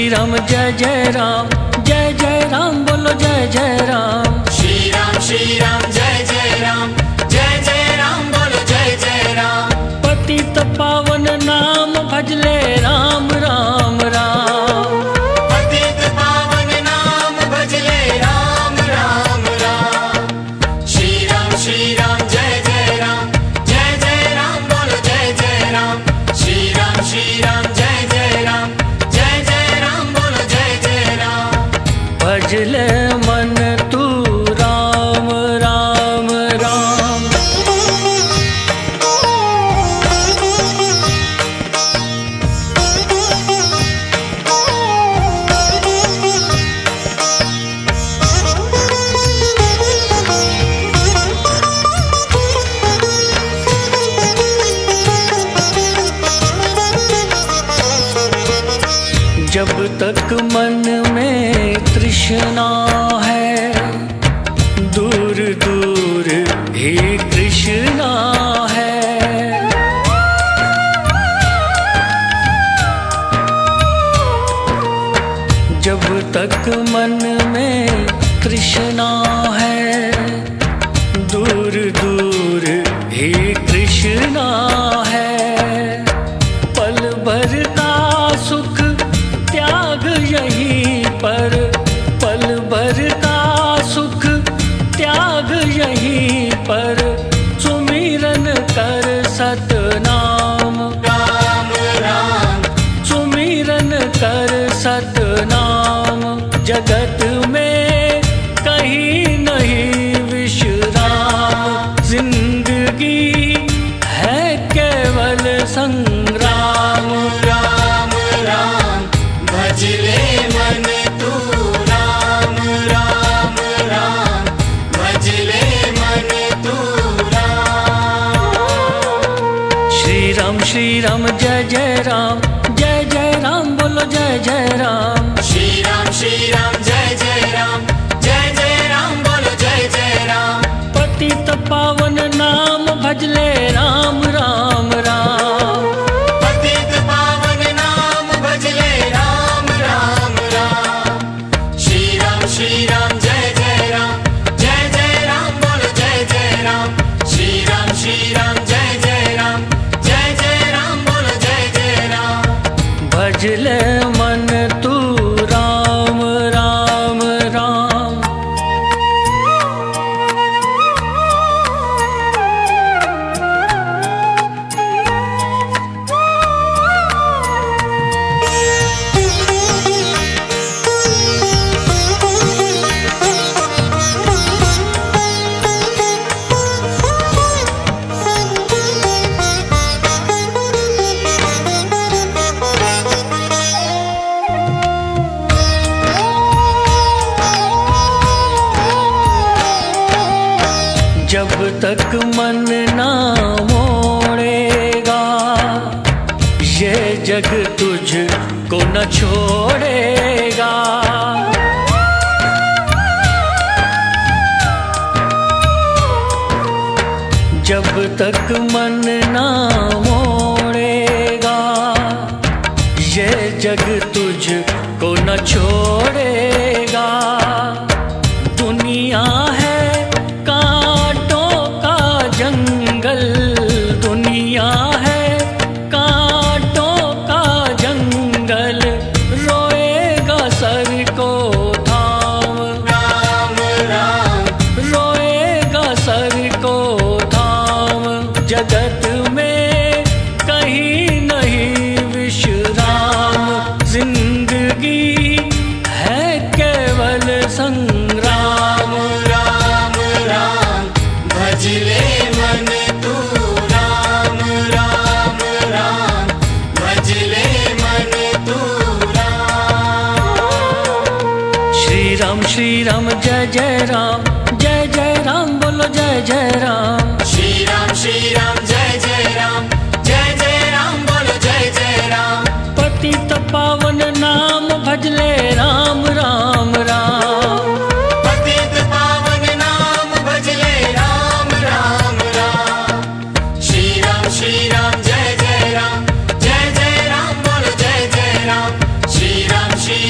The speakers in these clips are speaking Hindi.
राम जय जय राम, जय जय राम बोलो जय जय राम। श्री राम जय जय राम, जय जय राम बोलो जय जय राम। पतित पावन नाम भजले राम राम राम। पतित पावन नाम भजले राम राम राम। श्री राम जय जय राम, जय जय राम बोलो जय जय राम। श्री राम जय जय राम, जय जय राम बोलो जय जय राम। भजले मन तू राम राम राम। जब तक मन में तृष्णा है, दूर दूर ही कृष्णा है। जब तक मन में तृष्णा है, दूर दूर ही कृष्णा है। पल भर का सुख त्याग यहीं पर, पल भर का सुख त्याग यहीं पर। सुमिरन कर सतनाम राम राम, सुमिरन कर सतनाम। जगत में कहीं नहीं विश्राम, जिंदगी है केवल संग्राम। राम राम भजले मन तू राम राम राम। भजले मन तू राम। श्री राम जय जय राम, जय जय राम बोलो जय जय राम। श्री राम जय जय राम, जय जय राम बोलो जय जय राम। पतित पावन नाम भजले राम राम राम। पतित पावन नाम भजले राम राम राम। श्री राम जय जय राम, जय जय राम बोलो जय जय राम। श्री राम जय जय राम, जय जय राम बोलो जय जय राम। भजले मन तू राम राम राम। जब तक मन ना मोड़ेगा, ये जग तुझको न छोड़ेगा। जब तक मन ना मोड़ेगा, ये जग तुझको न छोड़ेगा। दुनिया है जंगल, दुनिया है कांटों का जंगल। रोएगा सर को थाम राम राम, रोएगा सर को थाम। जगत में कहीं नहीं विश्राम, जिंदगी है केवल संग्राम। राम राम भजले मन तू राम राम राम। भजले मन तू राम। श्री राम जय जय राम, जय जय राम बोलो जय जय राम। श्री राम जय जय राम, जय जय राम बोलो जय जय राम। पतित पावन नाम भजले राम राम राम। पतित पावन नाम भजले राम राम राम। श्री राम जय जय राम, जय जय राम बोलो जय जय राम। श्री राम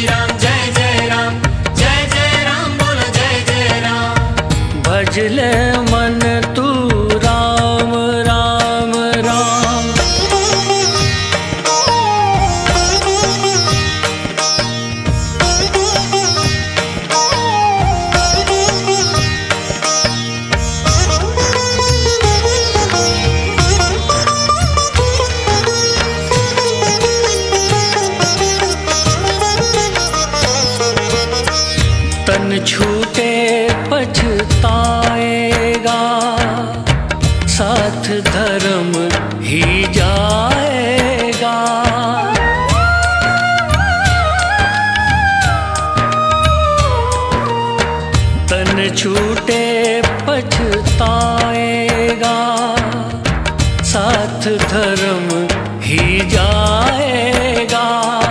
साथ धर्म ही जाएगा। तन छूटे पछताएगा, साथ धर्म ही जाएगा।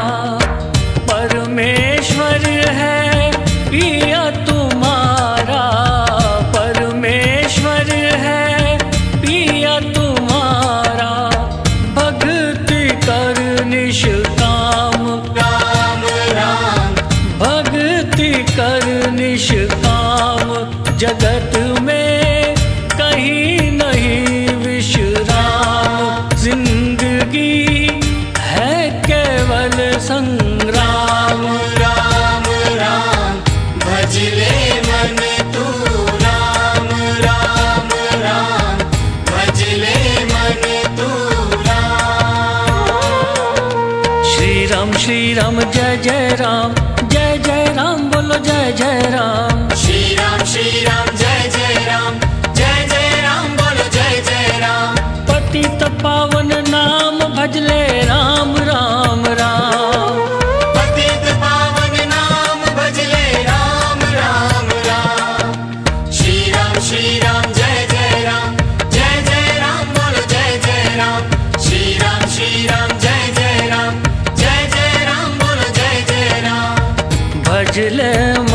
परमेश्वर है पिया तुम्हारा, परमेश्वर है पिया तुम्हारा। भक्ति कर निष्काम राम राम, भक्ति कर निष्काम। जगत में कहीं नहीं विश्राम, जिंदगी है केवल संग्राम। राम राम, भज ले मन तू राम राम राम, भज ले मन तू राम। श्री राम जय जय राम, जय जय राम बोलो जय जय राम। श्री राम जय जय राम, जय जय राम बोलो जय जय राम। पतित पावन नाम भजले राम राम राम। पतित पावन नाम भजले राम राम राम। श्री राम जय जय राम, जय जय राम बोलो जय जय राम। श्री राम जय जय राम, जय जय राम बोलो जय जय राम। भजले